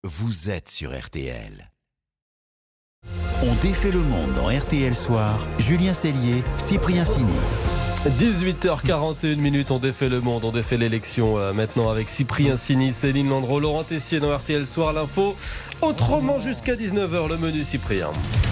vous êtes sur RTL. On défait le monde dans RTL Soir. Julien Cellier, Cyprien Sini. 18h41, on défait le monde, on défait l'élection maintenant avec Cyprien Sini, Céline Landreau, Laurent Tessier dans RTL Soir, l'info. Autrement jusqu'à 19h, le menu Cyprien.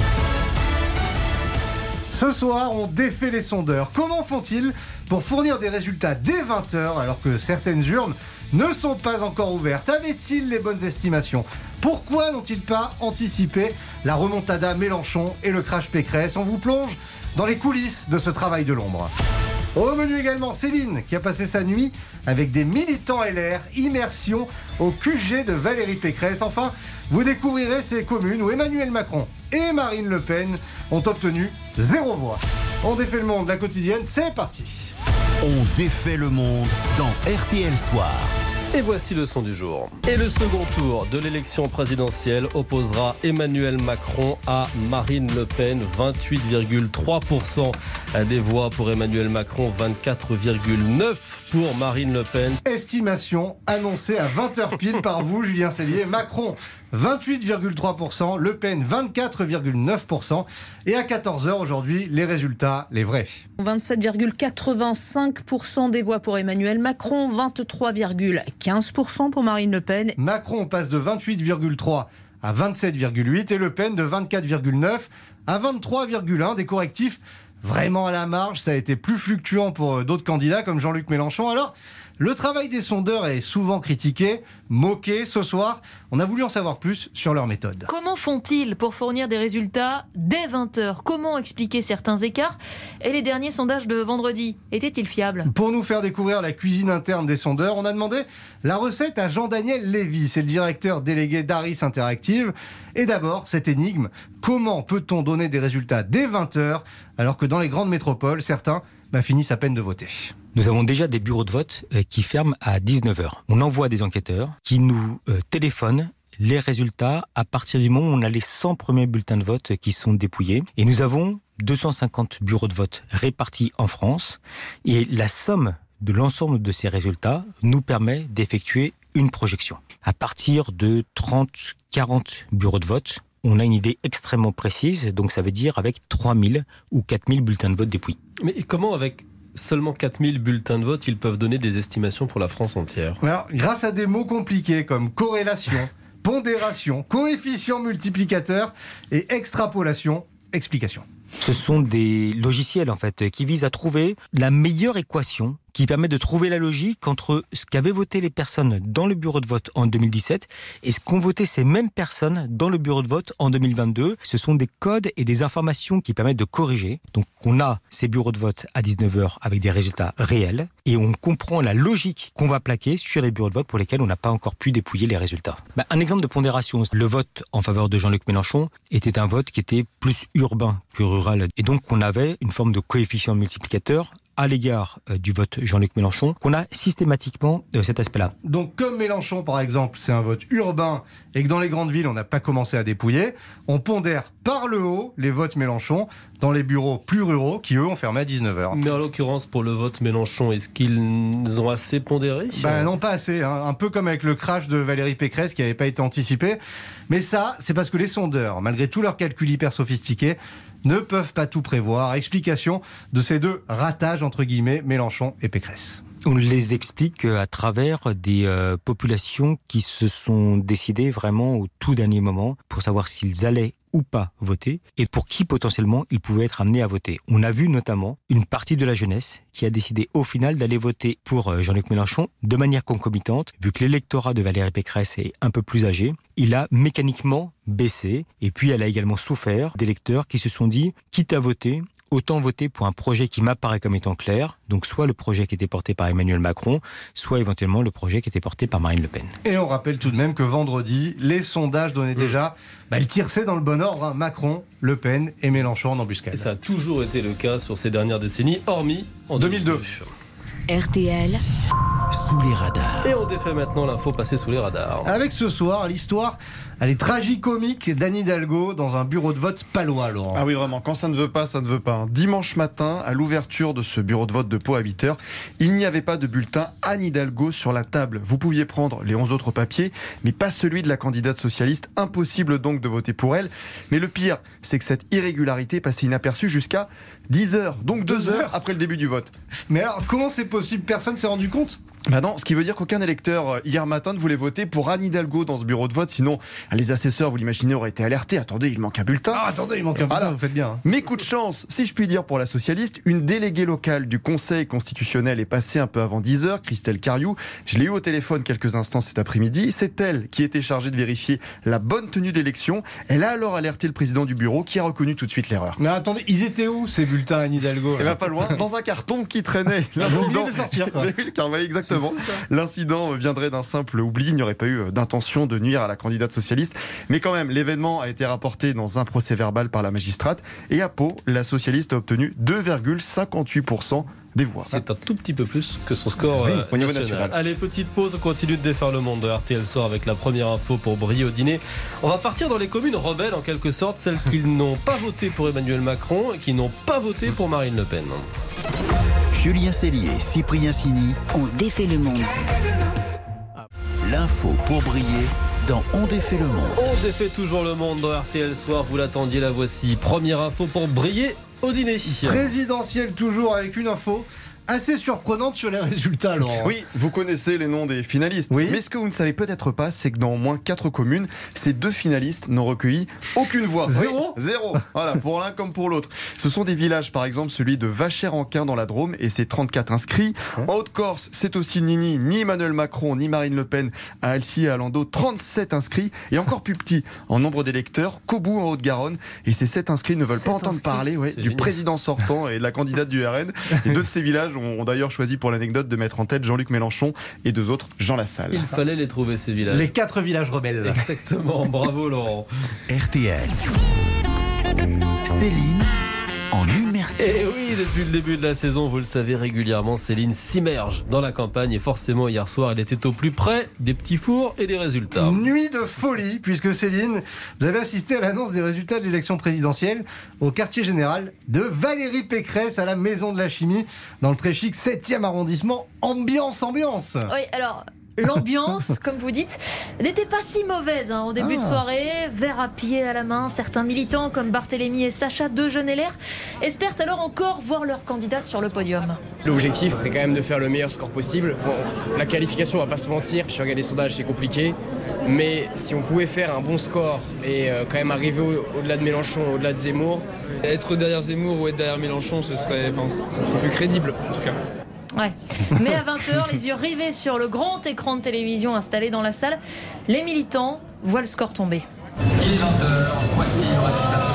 Ce soir, on défait les sondeurs. Comment font-ils pour fournir des résultats dès 20h alors que certaines urnes ne sont pas encore ouvertes? Avaient-ils les bonnes estimations? Pourquoi n'ont-ils pas anticipé la remontada Mélenchon et le crash Pécresse? On vous plonge dans les coulisses de ce travail de l'ombre. Au menu également, Céline qui a passé sa nuit avec des militants LR, immersion au QG de Valérie Pécresse. Enfin, vous découvrirez ces communes où Emmanuel Macron et Marine Le Pen ont obtenu 0 voix. On défait le monde, la quotidienne, c'est parti. On défait le monde dans RTL Soir. Et voici le son du jour. Et le second tour de l'élection présidentielle opposera Emmanuel Macron à Marine Le Pen. 28,3% des voix pour Emmanuel Macron, 24,9% pour Marine Le Pen. Estimation annoncée à 20h pile par vous, Julien Cellier. Macron, 28,3%, Le Pen, 24,9%. Et à 14h aujourd'hui, les résultats, les vrais. 27,85% des voix pour Emmanuel Macron, 23,15% pour Marine Le Pen. Macron passe de 28,3% à 27,8% et Le Pen de 24,9% à 23,1%. Des correctifs vraiment à la marge. Ça a été plus fluctuant pour d'autres candidats comme Jean-Luc Mélenchon. Alors, le travail des sondeurs est souvent critiqué, moqué. Ce soir, on a voulu en savoir plus sur leur méthode. Comment font-ils pour fournir des résultats dès 20h? Comment expliquer certains écarts? Et les derniers sondages de vendredi, étaient-ils fiables? Pour nous faire découvrir la cuisine interne des sondeurs, on a demandé la recette à Jean-Daniel Lévy. C'est le directeur délégué d'Aris Interactive. Et d'abord, cette énigme, comment peut-on donner des résultats dès 20h alors que dans les grandes métropoles, certains finissent à peine de voter? Nous avons déjà des bureaux de vote qui ferment à 19h. On envoie des enquêteurs qui nous téléphonent les résultats à partir du moment où on a les 100 premiers bulletins de vote qui sont dépouillés. Et nous avons 250 bureaux de vote répartis en France. Et la somme de l'ensemble de ces résultats nous permet d'effectuer une projection. À partir de 30-40 bureaux de vote, on a une idée extrêmement précise. Donc ça veut dire avec 3000 ou 4000 bulletins de vote dépouillés. Mais comment avec seulement 4000 bulletins de vote, ils peuvent donner des estimations pour la France entière? Alors, grâce à des mots compliqués comme corrélation, pondération, coefficient multiplicateur et extrapolation, explication. Ce sont des logiciels en fait qui visent à trouver la meilleure équation qui permet de trouver la logique entre ce qu'avaient voté les personnes dans le bureau de vote en 2017 et ce qu'ont voté ces mêmes personnes dans le bureau de vote en 2022. Ce sont des codes et des informations qui permettent de corriger. Donc on a ces bureaux de vote à 19h avec des résultats réels et on comprend la logique qu'on va plaquer sur les bureaux de vote pour lesquels on n'a pas encore pu dépouiller les résultats. Un exemple de pondération, le vote en faveur de Jean-Luc Mélenchon était un vote qui était plus urbain que rural. Et donc on avait une forme de coefficient multiplicateur à l'égard du vote Jean-Luc Mélenchon, qu'on a systématiquement cet aspect-là. Donc comme Mélenchon par exemple, c'est un vote urbain et que dans les grandes villes on n'a pas commencé à dépouiller, on pondère par le haut les votes Mélenchon dans les bureaux plus ruraux qui eux ont fermé à 19h. Mais en l'occurrence pour le vote Mélenchon, est-ce qu'ils ont assez pondéré? Non, pas assez, hein. Un peu comme avec le crash de Valérie Pécresse qui n'avait pas été anticipé. Mais ça, c'est parce que les sondeurs, malgré tous leurs calculs hyper sophistiqués, ne peuvent pas tout prévoir. Explication de ces deux ratages, entre guillemets, Mélenchon et Pécresse. On les explique à travers des populations qui se sont décidées vraiment au tout dernier moment pour savoir s'ils allaient ou pas voter et pour qui potentiellement ils pouvaient être amenés à voter. On a vu notamment une partie de la jeunesse qui a décidé au final d'aller voter pour Jean-Luc Mélenchon de manière concomitante. Vu que l'électorat de Valérie Pécresse est un peu plus âgé, il a mécaniquement baissé et puis elle a également souffert d'électeurs qui se sont dit quitte à voter, autant voter pour un projet qui m'apparaît comme étant clair, donc soit le projet qui était porté par Emmanuel Macron, soit éventuellement le projet qui était porté par Marine Le Pen. Et on rappelle tout de même que vendredi, les sondages donnaient déjà le tiercé dans le bon ordre, hein. Macron, Le Pen et Mélenchon en embuscade. Et ça a toujours été le cas sur ces dernières décennies, hormis en 2002. RTL, sous les radars. Et on défait maintenant l'info passée sous les radars. Avec ce soir, l'histoire, elle est tragicomique d'Anne Hidalgo dans un bureau de vote palois, Laurent. Ah oui, vraiment, quand ça ne veut pas, ça ne veut pas. Dimanche matin, à l'ouverture de ce bureau de vote de Pau à 8h, il n'y avait pas de bulletin Anne Hidalgo sur la table. Vous pouviez prendre les 11 autres papiers, mais pas celui de la candidate socialiste. Impossible donc de voter pour elle. Mais le pire, c'est que cette irrégularité passait inaperçue jusqu'à 10h, donc 2 heures après le début du vote. Mais alors, comment c'est possible? Personne s'est rendu compte? Bah non, ce qui veut dire qu'aucun électeur hier matin ne voulait voter pour Anne Hidalgo dans ce bureau de vote, sinon les assesseurs, vous l'imaginez, auraient été alertés. Attendez, il manque un bulletin. Ah, attendez, il manque un bulletin, vous faites bien. Mais coup de chance, si je puis dire pour la socialiste, une déléguée locale du Conseil constitutionnel est passée un peu avant 10h, Christelle Cariou. Je l'ai eu au téléphone quelques instants cet après-midi. C'est elle qui était chargée de vérifier la bonne tenue d'élection. Elle a alors alerté le président du bureau qui a reconnu tout de suite l'erreur. Mais attendez, ils étaient où ces bulletins Anne Hidalgo? Et pas loin, dans un carton qui traînait. L'incident de sortir, quoi. Car voilà, exactement. L'incident viendrait d'un simple oubli. Il n'y aurait pas eu d'intention de nuire à la candidate socialiste. Mais quand même, l'événement a été rapporté dans un procès verbal par la magistrate. Et à Pau, la socialiste a obtenu 2,58% des voix. C'est un tout petit peu plus que son score au niveau national. national. Allez, petite pause, on continue de défaire le monde de RTL Soir avec la première info pour briller au dîner. On va partir dans les communes rebelles en quelque sorte, celles qui n'ont pas voté pour Emmanuel Macron et qui n'ont pas voté pour Marine Le Pen. Julien Cellier, Cyprien Sini, On défait le monde. l'info pour briller dans On défait le monde. On défait toujours le monde dans RTL Soir, vous l'attendiez, la voici. Première info pour briller au dîner. Présidentielle toujours avec une info assez surprenante sur les résultats, Laurent. Oui, vous connaissez les noms des finalistes. Oui. Mais ce que vous ne savez peut-être pas, c'est que dans au moins 4 communes, ces 2 finalistes n'ont recueilli aucune voix. Zéro. Oui, zéro. Voilà, pour l'un comme pour l'autre. Ce sont des villages, par exemple, celui de Vacher-en-Quin dans la Drôme, et c'est 34 inscrits. En Haute-Corse, c'est aussi Nini, ni Emmanuel Macron, ni Marine Le Pen. À Alcy et à Landau, 37 inscrits. Et encore plus petit en nombre d'électeurs, Caubou en Haute-Garonne. Et ces 7 inscrits ne veulent pas entendre parler du génial. président sortant et de la candidate du RN. Et 2 de ces villages ont d'ailleurs choisi pour l'anecdote de mettre en tête Jean-Luc Mélenchon et 2 autres Jean Lassalle. Il fallait les trouver ces villages. Les 4 villages rebelles. Exactement, bravo Laurent. RTL. Céline en immersion. Et oui, depuis le début de la saison, vous le savez régulièrement, Céline s'immerge dans la campagne et forcément hier soir, elle était au plus près des petits fours et des résultats. Nuit de folie, puisque Céline, vous avez assisté à l'annonce des résultats de l'élection présidentielle au quartier général de Valérie Pécresse à la Maison de la Chimie, dans le très chic 7e arrondissement. Ambiance. Oui, alors l'ambiance, comme vous dites, n'était pas si mauvaise en début de soirée. Verre à pied à la main, certains militants comme Barthélémy et Sacha, 2 jeunes LR, espèrent alors encore voir leur candidate sur le podium. L'objectif serait quand même de faire le meilleur score possible. Bon, la qualification, on va pas se mentir, si on regarde les sondages, c'est compliqué. Mais si on pouvait faire un bon score et quand même arriver au-delà de Mélenchon, au-delà de Zemmour. Être derrière Zemmour ou être derrière Mélenchon, ce serait plus crédible en tout cas. Ouais. Mais à 20h, les yeux rivés sur le grand écran de télévision installé dans la salle, les militants voient le score tomber. Il est 20h, voici le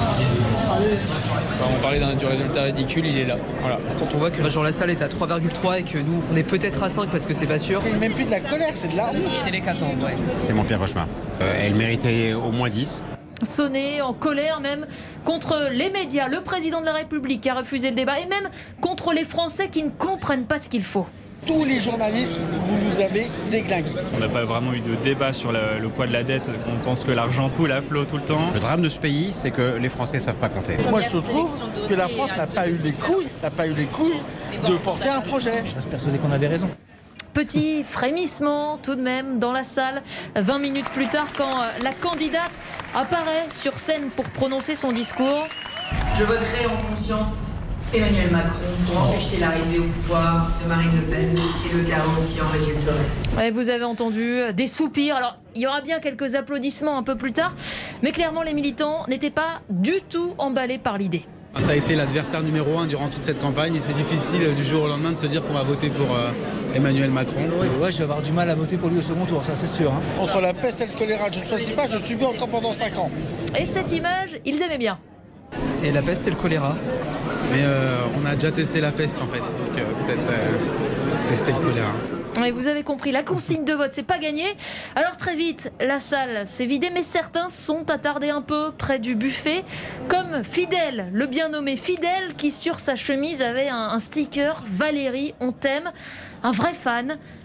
résultat. On parlait du résultat ridicule, il est là. Voilà. Quand on voit que Jean Lassalle est à 3,3 et que nous, on est peut-être à 5 parce que c'est pas sûr. C'est même plus de la colère, c'est de la honte. C'est l'hécatombe, ouais. C'est mon pire cauchemar. Elle méritait au moins 10. Sonné, en colère même, contre les médias, le président de la République qui a refusé le débat et même contre les Français qui ne comprennent pas ce qu'il faut. Tous les journalistes, vous nous avez déglingués. On n'a pas vraiment eu de débat sur le poids de la dette. On pense que l'argent coule à flot tout le temps. Le drame de ce pays, c'est que les Français ne savent pas compter. Moi, je trouve que la France n'a pas eu les couilles de porter un projet. Je reste persuadé qu'on avait raison. Petit frémissement tout de même dans la salle, 20 minutes plus tard quand la candidate apparaît sur scène pour prononcer son discours. Je voterai en conscience Emmanuel Macron pour empêcher l'arrivée au pouvoir de Marine Le Pen et le chaos qui en résulterait. Ouais, vous avez entendu des soupirs. Alors, il y aura bien quelques applaudissements un peu plus tard, mais clairement les militants n'étaient pas du tout emballés par l'idée. Ça a été l'adversaire numéro 1 durant toute cette campagne et c'est difficile du jour au lendemain de se dire qu'on va voter pour Emmanuel Macron. Ouais, je vais avoir du mal à voter pour lui au second tour, ça c'est sûr. Entre la peste et le choléra, je ne choisis pas, je subis encore pendant 5 ans. Et cette image, ils aimaient bien. C'est la peste et le choléra. Mais on a déjà testé la peste en fait, donc peut-être tester le choléra. Et vous avez compris, la consigne de vote, c'est pas gagné. Alors très vite, la salle s'est vidée, mais certains sont attardés un peu près du buffet, comme Fidèle, le bien nommé Fidèle, qui sur sa chemise avait un sticker « Valérie, on t'aime ». Un vrai fan,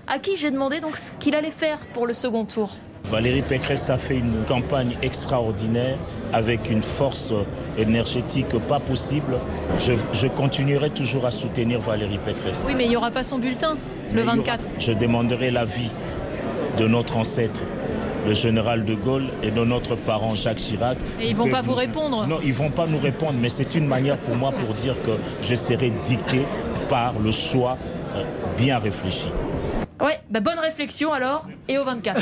à qui j'ai demandé donc ce qu'il allait faire pour le second tour. Valérie Pécresse a fait une campagne extraordinaire avec une force énergétique pas possible. Je continuerai toujours à soutenir Valérie Pécresse. Oui, mais il n'y aura pas son bulletin le 24. Je demanderai l'avis de notre ancêtre, le général de Gaulle, et de notre parent Jacques Chirac. Et ils ne vont pas vous répondre? Non, ils ne vont pas nous répondre, mais c'est une manière pour moi pour dire que je serai dicté par le choix bien réfléchi. Ouais, bonne réflexion alors, et au 24.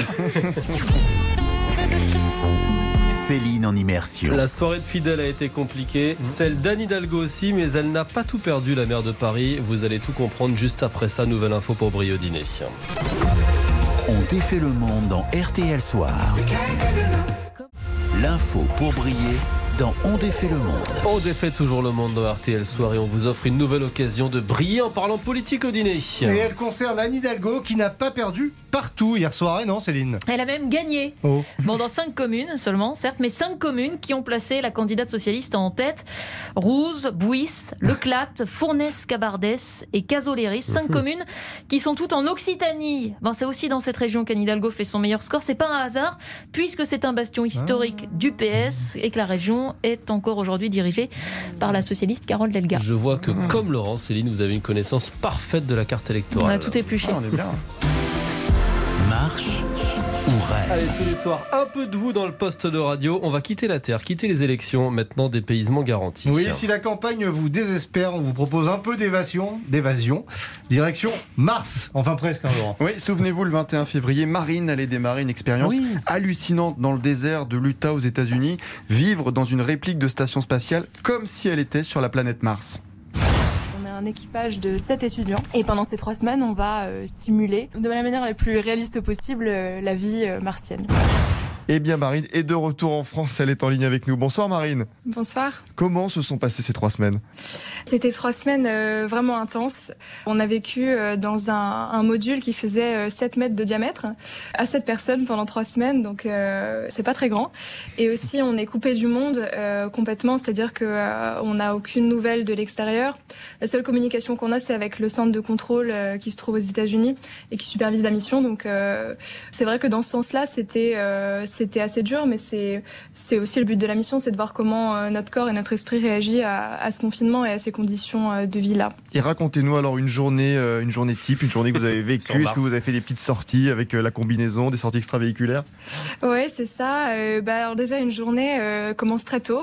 Céline en immersion. La soirée de Fidèle a été compliquée, celle d'Anne Hidalgo aussi, mais elle n'a pas tout perdu, la maire de Paris. Vous allez tout comprendre juste après ça. Nouvelle info pour briller au dîner. On défait le monde dans RTL Soir. L'info pour briller dans On défait le monde. On défait toujours le monde dans RTL Soir et on vous offre une nouvelle occasion de briller en parlant politique au dîner. Et elle concerne Anne Hidalgo qui n'a pas perdu partout hier soir, non Céline? Elle a même gagné. Oh. Bon, dans 5 communes seulement, certes, mais 5 communes qui ont placé la candidate socialiste en tête. Rouze, Bouis, Leclate, Fournes-Cabardès et Cazoléris. 5 communes qui sont toutes en Occitanie. Bon, c'est aussi dans cette région qu'Anne Hidalgo fait son meilleur score. C'est pas un hasard, puisque c'est un bastion historique du PS et que la région est encore aujourd'hui dirigée par la socialiste Carole Delga. Je vois que, comme Laurent, Céline, vous avez une connaissance parfaite de la carte électorale. On a tout épluché. On est bien. Marche ou rêve? Allez, tous les soirs, un peu de vous dans le poste de radio. On va quitter la terre, quitter les élections. Maintenant, dépaysement garanti. Oui, si la campagne vous désespère, on vous propose un peu d'évasion. Direction Mars. Enfin presque, hein, Laurent. Oui, souvenez-vous, le 21 février, Marine allait démarrer une expérience hallucinante dans le désert de l'Utah aux États-Unis. Vivre dans une réplique de station spatiale comme si elle était sur la planète Mars. On est un équipage de 7 étudiants et pendant ces 3 semaines, on va simuler de la manière la plus réaliste possible la vie martienne. Eh bien Marine est de retour en France, elle est en ligne avec nous. Bonsoir Marine. Bonsoir. Comment se sont passées ces 3 semaines? C'était 3 semaines vraiment intenses. On a vécu dans un module qui faisait 7 mètres de diamètre à 7 personnes pendant 3 semaines, donc c'est pas très grand. Et aussi on est coupé du monde complètement, c'est-à-dire qu'on n'a aucune nouvelle de l'extérieur. La seule communication qu'on a, c'est avec le centre de contrôle qui se trouve aux États-Unis et qui supervise la mission. Donc c'est vrai que dans ce sens-là, c'était assez dur, mais c'est aussi le but de la mission, c'est de voir comment notre corps et notre esprit réagit à ce confinement et à ces conditions de vie-là. Et racontez-nous alors une journée type, une journée que vous avez vécue. Est-ce que vous avez fait des petites sorties avec la combinaison, des sorties extravéhiculaires? Ouais, c'est ça. Alors déjà, une journée commence très tôt,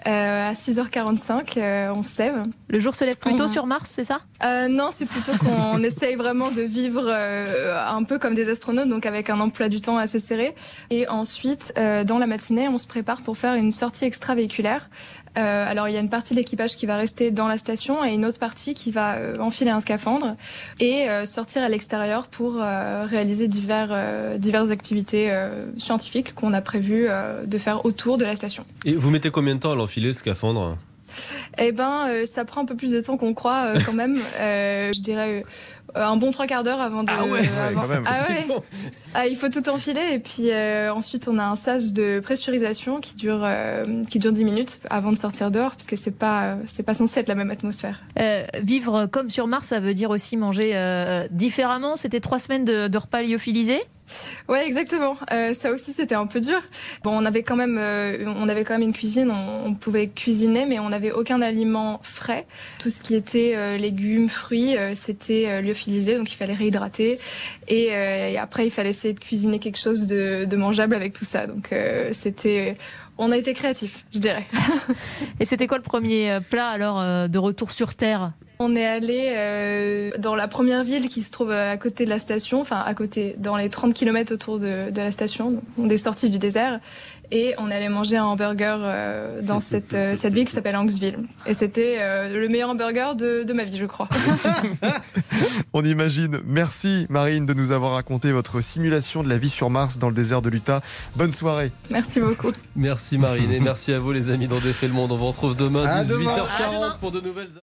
à 6h45, on se lève. Le jour se lève plus tôt sur Mars, c'est ça? Non, c'est plutôt qu'on essaye vraiment de vivre un peu comme des astronautes, donc avec un emploi du temps assez serré. Et ensuite, dans la matinée, on se prépare pour faire une sortie extravéhiculaire. Alors il y a une partie de l'équipage qui va rester dans la station et une autre partie qui va enfiler un scaphandre et sortir à l'extérieur pour réaliser diverses activités scientifiques qu'on a prévu de faire autour de la station. Et vous mettez combien de temps à l'enfiler, le scaphandre? Eh ben, ça prend un peu plus de temps qu'on croit quand même. Je dirais un bon 3/4 d'heure avant de... quand même. Il faut tout enfiler et puis ensuite on a un sas de pressurisation qui dure 10 minutes avant de sortir dehors puisque c'est pas censé être la même atmosphère. Vivre comme sur Mars, ça veut dire aussi manger différemment. C'était 3 semaines de repas lyophilisés. Ouais, exactement. Ça aussi, c'était un peu dur. Bon, on avait quand même une cuisine. On pouvait cuisiner, mais on n'avait aucun aliment frais. Tout ce qui était légumes, fruits, c'était lyophilisé, donc il fallait réhydrater. Et après, il fallait essayer de cuisiner quelque chose de mangeable avec tout ça. Donc on a été créatifs, je dirais. Et c'était quoi le premier plat alors de retour sur Terre? On est allé dans la première ville qui se trouve à côté de la station, enfin à côté, dans les 30 km autour de la station. On est sortis du désert et on est allé manger un hamburger dans cette ville qui s'appelle Hanksville. Et c'était le meilleur hamburger de ma vie, je crois. On imagine. Merci Marine de nous avoir raconté votre simulation de la vie sur Mars dans le désert de l'Utah. Bonne soirée. Merci beaucoup. Merci Marine et merci à vous les amis d'On défait le monde. On vous retrouve demain à 18h40 pour de nouvelles...